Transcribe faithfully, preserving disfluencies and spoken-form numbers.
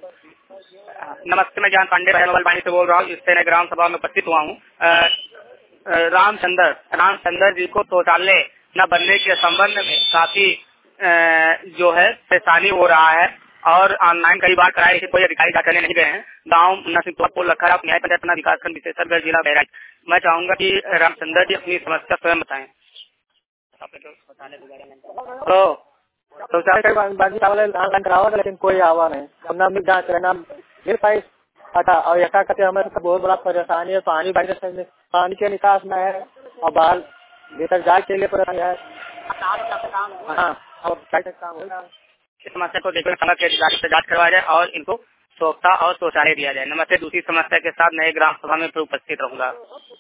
नमस्ते, मैं ज्ञान पांडे मोबाइल वाणी से बोल रहा हूँ। इससे ग्राम सभा में उपस्थित हुआ हूँ। रामचंद्र रामचंद्र जी को शौचालय न बनने के संबंध में काफी जो है परेशानी हो रहा है और ऑनलाइन कई बार कराए, कोई अधिकारी का करने नहीं गए हैं। गाँव नरसिंहपुर लखरा न्याय पंचायत विकासखंड विशेषज्ञ जिला बहराइच। मैं चाहूंगा कि रामचंद्र जी अपनी समस्या स्वयं बताएं। तो शौचालय ऑनलाइन करावा, लेकिन कोई आवा नहीं, न मिल जांच न मिल पाई अच्छा। और ऐसा करके हमें तो बहुत बड़ा परेशानी है। पानी बाहर पानी के निकास में है और बाहर भीतर जाए के लिए परेशानी है। हाँ, और काम होगा। इस समस्या को देखकर संघ के अधिकारी से जांच करवाया जाए और इनको स्वच्छता और शौचालय दिया जाए। नमस्ते, दूसरी समस्या के साथ नए ग्राम सभा में उपस्थित रहूंगा।